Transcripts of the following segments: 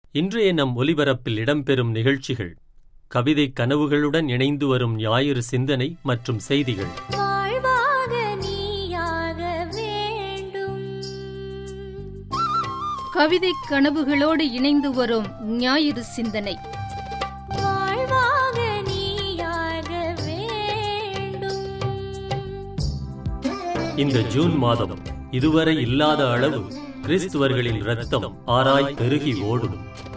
இன்றைய நம் ஒலிபரப்பில் இடம்பெறும் நிகழ்ச்சிகள் கவிதை கனவுகளுடன் இணைந்து வரும் ஞாயிறு சிந்தனை மற்றும் செய்திகள். கவிதை கனவுகளோடு இணைந்து வரும் ஞாயிறு சிந்தனை. இந்த ஜூன் மாதம் இதுவரை இல்லாத அளவு கிறிஸ்துவர்களின் இரத்தம் ஆராய் பெருகி ஓடும்.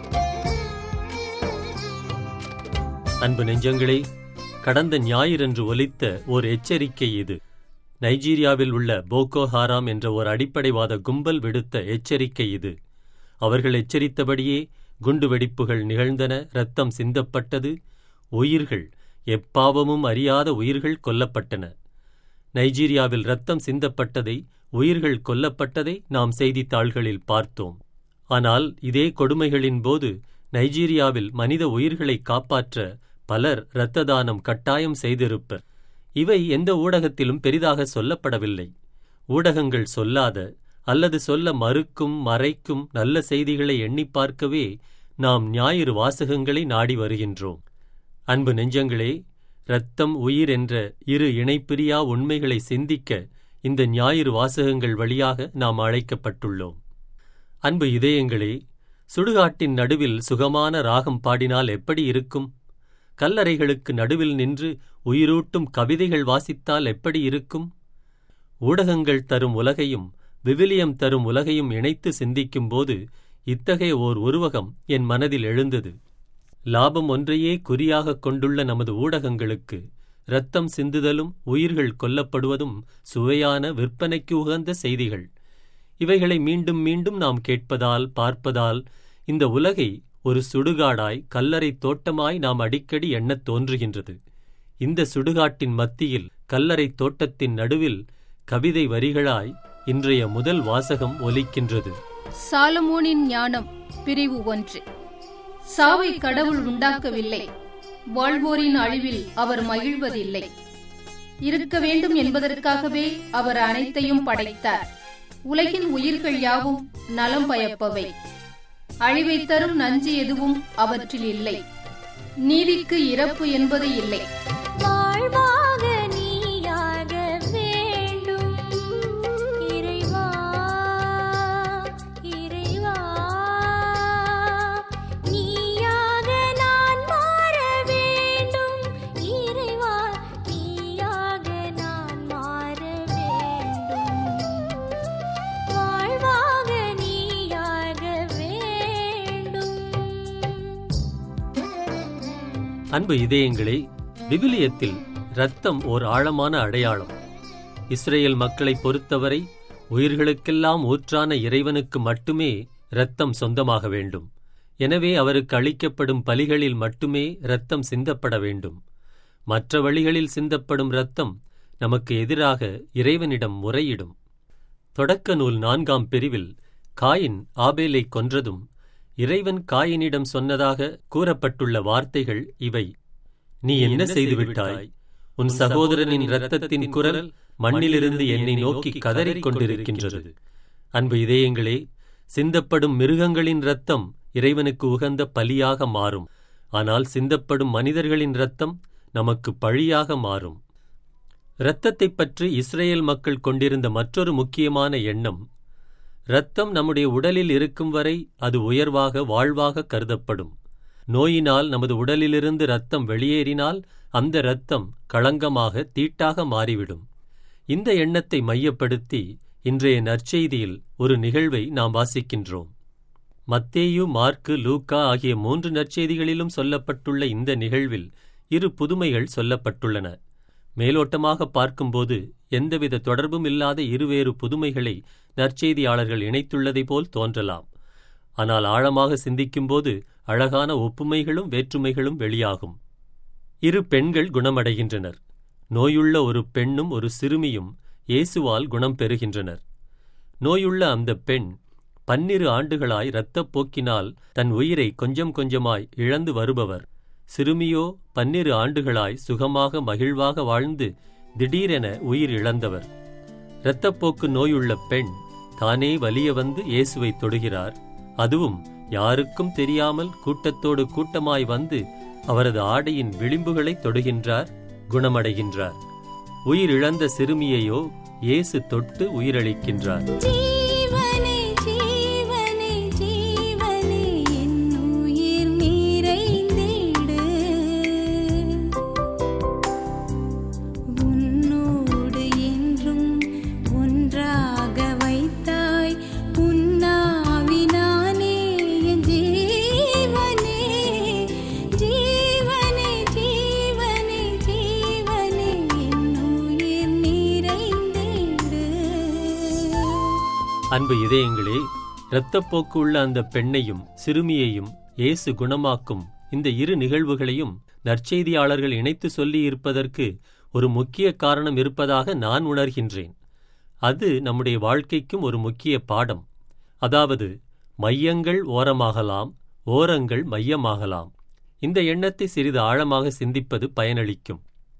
அன்பு நெஞ்சங்களே, கடந்த ஞாயிறன்று ஒலித்த ஓர் எச்சரிக்கை இது. நைஜீரியாவில் உள்ள போகோ ஹராம் என்ற ஒரு அடிப்படைவாத கும்பல் விடுத்த எச்சரிக்கை இது. அவர்கள் எச்சரித்தபடியே குண்டுவெடிப்புகள் நிகழ்ந்தன, இரத்தம் சிந்தப்பட்டது, உயிர்கள், எப்பாவமும் அறியாத உயிர்கள் கொல்லப்பட்டன. நைஜீரியாவில் இரத்தம் சிந்தப்பட்டதை, உயிர்கள் கொல்லப்பட்டதை நாம் செய்தித்தாள்களில் பார்த்தோம். ஆனால் இதே கொடுமைகளின் போது நைஜீரியாவில் மனித உயிர்களை காப்பாற்ற பலர் இரத்த தானம் கட்டாயம் செய்திருப்பர். இவை எந்த ஊடகத்திலும் பெரிதாக சொல்லப்படவில்லை. ஊடகங்கள் சொல்லாத அல்லது சொல்ல மறுக்கும் மறைக்கும் நல்ல செய்திகளை எண்ணி பார்க்கவே நாம் ஞாயிறு வாசகங்களை நாடி வருகின்றோம். அன்பு நெஞ்சங்களே, இரத்தம் உயிர் என்ற இரு இணைப்பிரியா உண்மைகளை சிந்திக்க இந்த ஞாயிறு வாசகங்கள் வழியாக நாம் அழைக்கப்பட்டுள்ளோம். அன்பு இதயங்களே, சுடுகாட்டின் நடுவில் சுகமான ராகம் பாடினால் எப்படி இருக்கும்? கல்லறைகளுக்கு நடுவில் நின்று உயிரூட்டும் கவிதைகள் வாசித்தால் எப்படி இருக்கும்? ஊடகங்கள் தரும் உலகையும் விவிலியம் தரும் உலகையும் இணைத்து சிந்திக்கும்போது இத்தகைய ஓர் உருவகம் என் மனதில் எழுந்தது. லாபம் ஒன்றையே குறியாக கொண்டுள்ள நமது ஊடகங்களுக்கு இரத்தம் சிந்துதலும் உயிர்கள் கொல்லப்படுவதும் சுவையான விற்பனைக்கு உகந்த செய்திகள். இவைகளை மீண்டும் மீண்டும் நாம் கேட்பதால் பார்ப்பதால் இந்த உலகை ஒரு சுடுகாடாய் கல்லறை தோட்டமாய் நாம் அடிக்கடி எண்ணத் தோன்றுகின்றது. இந்த சுடுகாட்டின் மத்தியில் கல்லறை தோட்டத்தின் நடுவில் கவிதை வரிகளாய் இன்றைய முதல் வாசகம் ஒலிக்கின்றது. சாலமோனின் ஞானம், பிரிவு 1. சாவை கடவுள் உண்டாக்கவில்லை, வாழ்வோரின் அழிவில் அவர் மகிழ்வதில்லை. இருக்க வேண்டும் என்பதற்காகவே அவர் அனைத்தையும் படைத்தார். உலகின் உயிர்கள் யாவும் நலம் பயப்பவை. அழிவை தரும் நஞ்சு எதுவும் அவற்றில் இல்லை. நீதிக்கு இறப்பு என்பது இல்லை. அன்பு இதயங்களே, விவிலியத்தில் இரத்தம் ஓர் ஆழமான அடையாளம். இஸ்ரேல் மக்களை பொறுத்தவரை உயிர்களுக்கெல்லாம் ஊற்றான இறைவனுக்கு மட்டுமே இரத்தம் சொந்தமாக வேண்டும். எனவே அவருக்கு அளிக்கப்படும் பலிகளில் மட்டுமே இரத்தம் சிந்தப்பட வேண்டும். மற்ற வழிகளில் சிந்தப்படும் இரத்தம் நமக்கு எதிராக இறைவனிடம் முறையிடும். தொடக்க நூல் 4ஆம் பிரிவில் காயின் ஆபேலை கொன்றதும் இறைவன் காயினிடம் சொன்னதாக கூறப்பட்டுள்ள வார்த்தைகள் இவை: நீ என்ன செய்துவிட்டாய்? உன் சகோதரனின் இரத்தத்தின் குரல் மண்ணிலிருந்து என்னை நோக்கி கதறிக் கொண்டிருக்கின்றது. அன்பு இதயங்களே, சிந்தப்படும் மிருகங்களின் இரத்தம் இறைவனுக்கு உகந்த பலியாக மாறும். ஆனால் சிந்தப்படும் மனிதர்களின் இரத்தம் நமக்கு பழியாக மாறும். இரத்தத்தைப் பற்றி இஸ்ரேல் மக்கள் கொண்டிருந்த மற்றொரு முக்கியமான எண்ணம், இரத்தம் நம்முடைய உடலில் இருக்கும் வரை அது உயர்வாக வாழ்வாக கருதப்படும். நோயினால் நமது உடலிலிருந்து இரத்தம் வெளியேறினால் அந்த இரத்தம் களங்கமாக தீட்டாக மாறிவிடும். இந்த எண்ணத்தை மையப்படுத்தி இன்றைய நற்செய்தியில் ஒரு நிகழ்வை நாம் வாசிக்கின்றோம். மத்தேயு, மார்க்கு, லூக்கா ஆகிய 3 நற்செய்திகளிலும் சொல்லப்பட்டுள்ள இந்த நிகழ்வில் 2 புதுமைகள் சொல்லப்பட்டுள்ளன. மேலோட்டமாக பார்க்கும்போது எந்தவித தொடர்பும் இல்லாத இருவேறு புதுமைகளை நற்செய்தியாளர்கள் இணைத்துள்ளதை போல் தோன்றலாம். ஆனால் ஆழமாக சிந்திக்கும்போது அழகான ஒப்புமைகளும் வேற்றுமைகளும் வெளியாகும். 2 பெண்கள் குணமடைகின்றனர். நோயுள்ள ஒரு பெண்ணும் ஒரு சிறுமியும் இயேசுவால் குணம் பெறுகின்றனர். நோயுள்ள அந்த பெண் 12 ஆண்டுகளாய் இரத்தப்போக்கினால் தன் உயிரை கொஞ்சம் கொஞ்சமாய் இழந்து வருபவர். சிறுமியோ 12 ஆண்டுகளாய் சுகமாக மகிழ்வாக வாழ்ந்து திடீரென உயிர் இழந்தவர். இரத்தப்போக்கு நோயுள்ள பெண் தானே வலிய வந்து இயேசுவை தொடுகிறார். அதுவும் யாருக்கும் தெரியாமல் கூட்டத்தோடு கூட்டமாய் வந்து அவரது ஆடையின் விளிம்புகளை தொடுகின்றார், குணமடைகின்றார். உயிரிழந்த சிறுமியையோ இயேசு தொட்டு உயிரளிக்கின்றார். அன்பு இதயங்களே, இரத்தப்போக்கு உள்ள அந்த பெண்ணையும் சிறுமியையும் இயேசு குணமாக்கும் இந்த இரு நிகழ்வுகளையும் நற்செய்தியாளர்கள் இணைத்து சொல்லியிருப்பதற்கு ஒரு முக்கிய காரணம் இருப்பதாக நான் உணர்கின்றேன். அது நம்முடைய வாழ்க்கைக்கும் ஒரு முக்கிய பாடம். அதாவது, மையங்கள் ஓரமாகலாம், ஓரங்கள் மையமாகலாம். இந்த எண்ணத்தை சிறிது ஆழமாக சிந்திப்பது பயனளிக்கும்.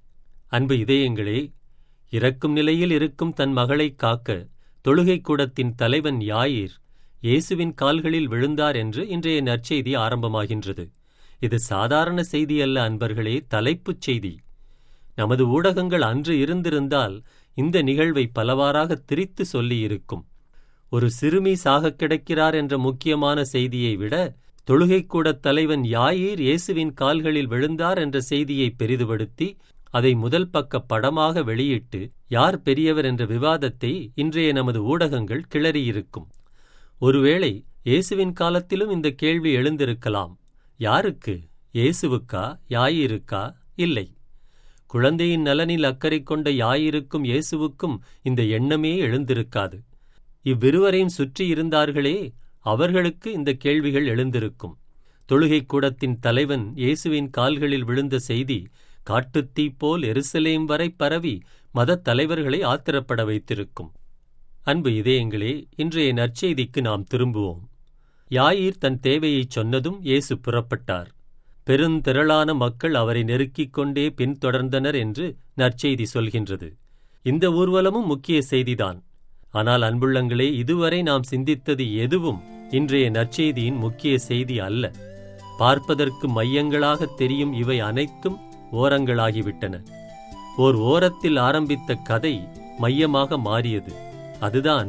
அன்பு இதயங்களே, இறக்கும் நிலையில் இருக்கும் தன் மகளை காக்க தொழுகைக் கூடத்தின் தலைவன் யாயிர் இயேசுவின் கால்களில் விழுந்தார் என்று இன்றைய நற்செய்தி ஆரம்பமாகின்றது. இது சாதாரண செய்தி அல்ல அன்பர்களே, தலைப்புச் செய்தி. நமது ஊடகங்கள் அன்று இருந்திருந்தால் இந்த நிகழ்வை பலவாறாக திரித்து சொல்லியிருக்கும். ஒரு சிறுமி சாகக் கிடக்கிறார் என்ற முக்கியமான செய்தியை விட தொழுகைக்கூடத் தலைவன் யாயிர் இயேசுவின் கால்களில் விழுந்தார் என்ற செய்தியை பெரிதுபடுத்தி அதை முதல் பக்க படமாக வெளியிட்டு யார் பெரியவர் என்ற விவாதத்தை இன்றைய நமது ஊடகங்கள் கிளறியிருக்கும். ஒருவேளை இயேசுவின் காலத்திலும் இந்த கேள்வி எழுந்திருக்கலாம். யாருக்கு? இயேசுவுக்கா, யாயிருக்கா? இல்லை. குழந்தையின் நலனில் அக்கறை கொண்ட யாயிருக்கும் இயேசுவுக்கும் இந்த எண்ணமே எழுந்திருக்காது. இவ்விருவரையும் சுற்றி இருந்தார்களே, அவர்களுக்கு இந்த கேள்விகள் எழுந்திருக்கும். தொழுகைக் கூடத்தின் தலைவன் இயேசுவின் கால்களில் விழுந்த செய்தி காட்டுத்தீ போல் எருசலேம் வரை பரவி மதத் தலைவர்களை ஆத்திரப்பட வைத்திருக்கும். அன்பு இதயங்களே, இன்றைய நற்செய்திக்கு நாம் திரும்புவோம். யாயிர் தன் தேவையைச் சொன்னதும் இயேசு புறப்பட்டார். பெருந்திரளான மக்கள் அவரை நெருக்கிக் கொண்டே பின்தொடர்ந்தனர் என்று நற்செய்தி சொல்கின்றது. இந்த ஊர்வலமும் முக்கிய செய்திதான். ஆனால் அன்புள்ளங்களே, இதுவரை நாம் சிந்தித்தது எதுவும் இன்றைய நற்செய்தியின் முக்கிய செய்தி அல்ல. பார்ப்பதற்கு மையங்களாக தெரியும் இவை அனைத்தும் ஓரங்களாகிவிட்டன. ஓர் ஓரத்தில் ஆரம்பித்த கதை மையமாக மாறியது. அதுதான்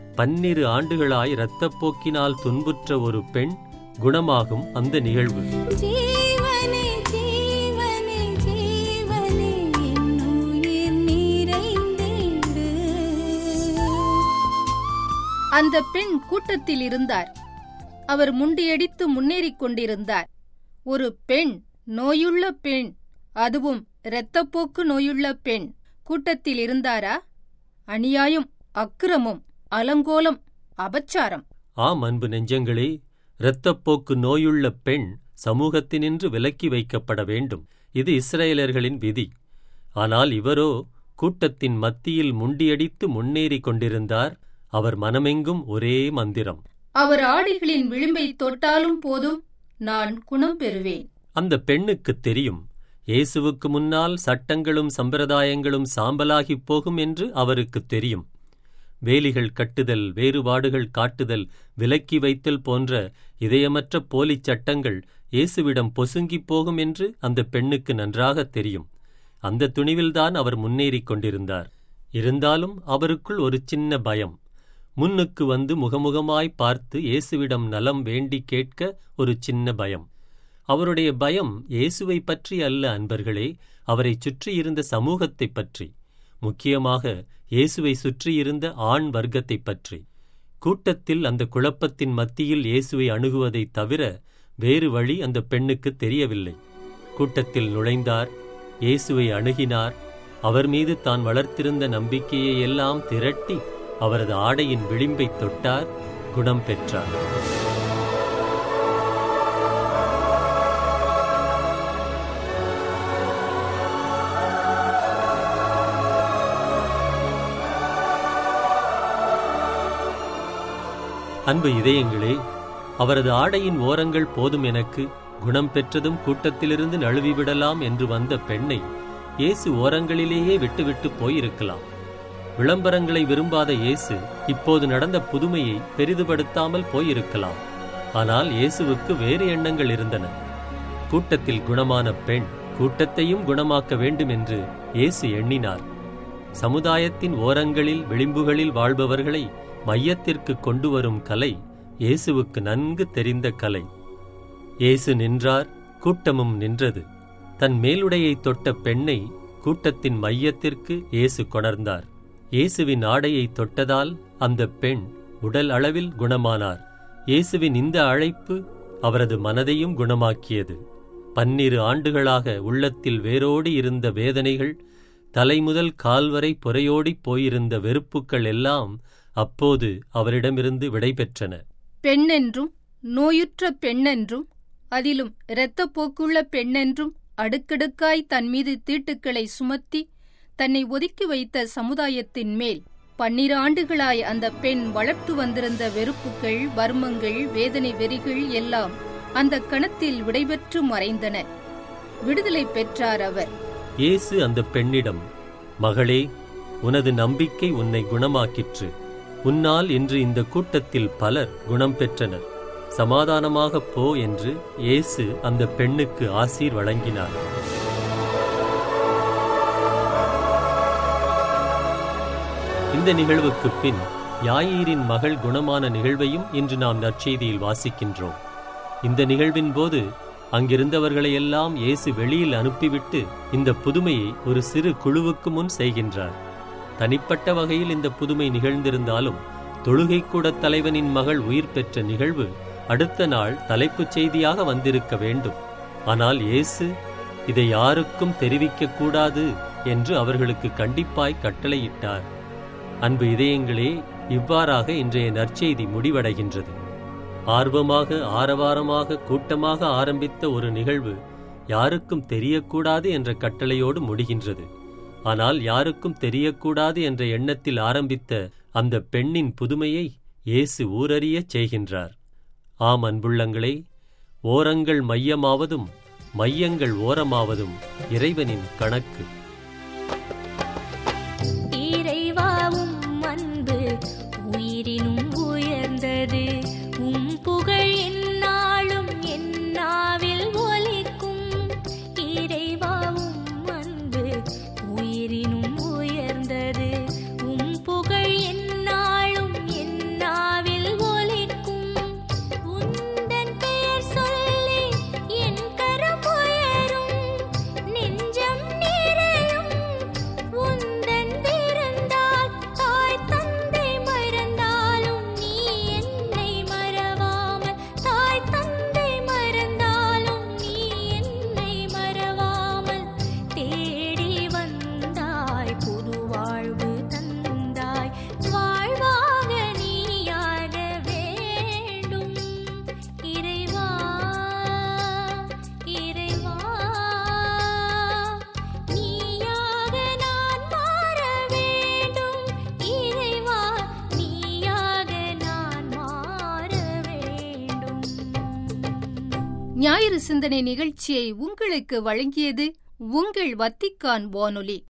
12 ஆண்டுகளாய் இரத்தப்போக்கினால் துன்புற்ற ஒரு பெண் குணமாகும் அந்த நிகழ்வு. அந்த பெண் கூட்டத்தில் இருந்தார். அவர் முண்டியடித்து முன்னேறிக் கொண்டிருந்தார். ஒரு பெண், நோயுள்ள பெண், அதுவும் இரத்தப்போக்கு நோயுள்ள பெண் கூட்டத்தில் இருந்தாரா? அநியாயம், அக்கிரமம், அலங்கோலம், அபச்சாரம். ஆம் அன்பு நெஞ்சங்களே, இரத்தப்போக்கு நோயுள்ள பெண் சமூகத்தினின்று விலக்கி வைக்கப்பட வேண்டும். இது இஸ்ரேலர்களின் விதி. ஆனால் இவரோ கூட்டத்தின் மத்தியில் முண்டியடித்து முன்னேறி கொண்டிருந்தார். அவர் மனமெங்கும் ஒரே மந்திரம். அவர் ஆடைகளின் விளிம்பை தொட்டாலும் போதும், நான் குணம் பெறுவேன். அந்த பெண்ணுக்குத் தெரியும், இயேசுவுக்கு முன்னால் சட்டங்களும் சம்பிரதாயங்களும் சாம்பலாகிப் போகும் என்று அவருக்குத் தெரியும். வேலிகள் கட்டுதல், வேறுபாடுகள் காட்டுதல், விலக்கி வைத்தல் போன்ற இதயமற்ற போலிச் சட்டங்கள் இயேசுவிடம் பொசுங்கிப் போகும் என்று அந்த பெண்ணுக்கு நன்றாகத் தெரியும். அந்த துணிவில்தான் அவர் முன்னேறிக் கொண்டிருந்தார். இருந்தாலும் அவருக்குள் ஒரு சின்ன பயம். முன்னுக்கு வந்து முகமுகமாய் பார்த்து இயேசுவிடம் நலம் வேண்டி கேட்க ஒரு சின்ன பயம். அவருடைய பயம் இயேசுவை பற்றி அல்ல அன்பர்களே, அவரை சுற்றியிருந்த சமூகத்தைப் பற்றி, முக்கியமாக இயேசுவை சுற்றியிருந்த ஆண் வர்க்கத்தைப் பற்றி. கூட்டத்தில் அந்த குழப்பத்தின் மத்தியில் இயேசுவை அணுகுவதைத் தவிர வேறு வழி அந்த பெண்ணுக்கு தெரியவில்லை. கூட்டத்தில் நுழைந்தார், இயேசுவை அணுகினார். அவர் மீது தான் வளர்த்திருந்த நம்பிக்கையை எல்லாம் திரட்டி அவரது ஆடையின் விளிம்பைத் தொட்டார், குணம் பெற்றார். அன்பு இதயங்களே, அவரது ஆடையின் ஓரங்கள் போதும் எனக்கு, குணம் பெற்றதும் கூட்டத்திலிருந்து நழுவிவிடலாம் என்று வந்த பெண்ணை இயேசு ஓரங்களிலேயே விட்டுவிட்டு போயிருக்கலாம். விளம்பரங்களை விரும்பாத இயேசு இப்போது நடந்த புதுமையை பெரிதுபடுத்தாமல் போயிருக்கலாம். ஆனால் இயேசுவுக்கு வேறு எண்ணங்கள் இருந்தன. கூட்டத்தில் குணமான பெண் கூட்டத்தையும் குணமாக்க வேண்டும் என்று இயேசு எண்ணினார். சமுதாயத்தின் ஓரங்களில் விளிம்புகளில் வாழ்பவர்களை மையத்திற்கு கொண்டு வரும் கலை இயேசுவுக்கு நன்கு தெரிந்த கலை. இயேசு நின்றார், கூட்டமும் நின்றது. தன் மேலுடையை தொட்ட பெண்ணை கூட்டத்தின் மையத்திற்கு இயேசு கொணர்ந்தார். இயேசுவின் ஆடையை தொட்டதால் அந்த பெண் உடல் அளவில் குணமானார். இயேசுவின் இந்த அழைப்பு அவரது மனதையும் குணமாக்கியது. 12 ஆண்டுகளாக உள்ளத்தில் வேரோடி இருந்த வேதனைகள், தலைமுதல் கால்வரை புரையோடிப் போயிருந்த வெறுப்புக்கள் எல்லாம் அப்போது அவரிடமிருந்து விடைபெற்றன. பெண்ணென்றும் நோயுற்ற பெண்ணென்றும் அதிலும் இரத்தப்போக்குள்ள பெண்ணென்றும் அடுக்கடுக்காய் தன்மீது தீட்டுக்களை சுமத்தி தன்னை ஒதுக்கி வைத்த சமுதாயத்தின் மேல் 12 ஆண்டுகளாய் அந்த பெண் வளர்த்து வந்திருந்த வெறுப்புகள், வர்மங்கள், வேதனை வெறிகள் எல்லாம் அந்த கணத்தில் விடைபெற்று மறைந்தன. விடுதலை பெற்றார் அவர். இயேசு அந்த பெண்ணிடம், மகளே, உனது நம்பிக்கை உன்னை குணமாக்கிற்று. உன்னால் இன்று இந்த கூட்டத்தில் பலர் குணம் பெற்றனர். சமாதானமாகப் போ என்று இயேசு அந்த பெண்ணுக்கு ஆசீர் வழங்கினார். இந்த நிகழ்வுக்குப் பின் யாயீரின் மகள் குணமான நிகழ்வையும் இன்று நாம் நற்செய்தியில் வாசிக்கின்றோம். இந்த நிகழ்வின் போது அங்கிருந்தவர்களையெல்லாம் இயேசு வெளியில் அனுப்பிவிட்டு இந்த புதுமையை ஒரு சிறு குழுவுக்கு முன் செய்கின்றார். தனிப்பட்ட வகையில் இந்த புதுமை நிகழ்ந்திருந்தாலும் தொழுகைக்கூட தலைவனின் மகள் உயிர் பெற்ற நிகழ்வு அடுத்த நாள் தலைப்புச் செய்தியாக வந்திருக்க வேண்டும். ஆனால் இயேசு இதை யாருக்கும் தெரிவிக்கக்கூடாது என்று அவர்களுக்கு கண்டிப்பாய் கட்டளையிட்டார். அன்பு இதயங்களே, இவ்வாறாக இன்றைய நற்செய்தி முடிவடைகின்றது. ஆர்வமாக, ஆரவாரமாக, கூட்டமாக ஆரம்பித்த ஒரு நிகழ்வு யாருக்கும் தெரியக்கூடாது என்ற கட்டளையோடு முடிகின்றது. ஆனால் யாருக்கும் தெரியக்கூடாது என்ற எண்ணத்தில் ஆரம்பித்த அந்த பெண்ணின் புதுமையை இயேசு ஊரறியச் செய்கின்றார். ஆம் அன்புள்ளங்களே, ஓரங்கள் மையமாவதும் மையங்கள் ஓரமாவதும் இறைவனின் கணக்கு. இறைவாவும் அன்பு உயிரினும் உயர்ந்தது. புகழ் எந்நாளும் எந்நாவில் ஒலிக்கும். இறைவாவும் அன்பு உயிரினும் உயர்ந்தது. புகழ் எந்நாளும் எந்நாவில் ஒலிக்கும். உந்தன் பெயர் சொல்லி என் கரம் உயரும். நெஞ்சம் நிறையும் உந்தன் விருந்தால். தாய் தந்தை மறந்தாலும் நீ என்னை மறவாமல். தாய் தந்தை மறந்தாலும் நீ என்னை மறவாமல். தேடி வந்தாய், புது வாழ்வு தந்தாய். வாழ்வாக நீயாக வேண்டும். இறைவா, இறைவா, நீயாக நான் மாற வேண்டும். இறைவா, நீயாக நான் மாற வேண்டும். ஞாயிறு சிந்தனை நிகழ்ச்சியை உங்களுக்கு வழங்கியது உங்கள் வத்திக்கான் வானொலி.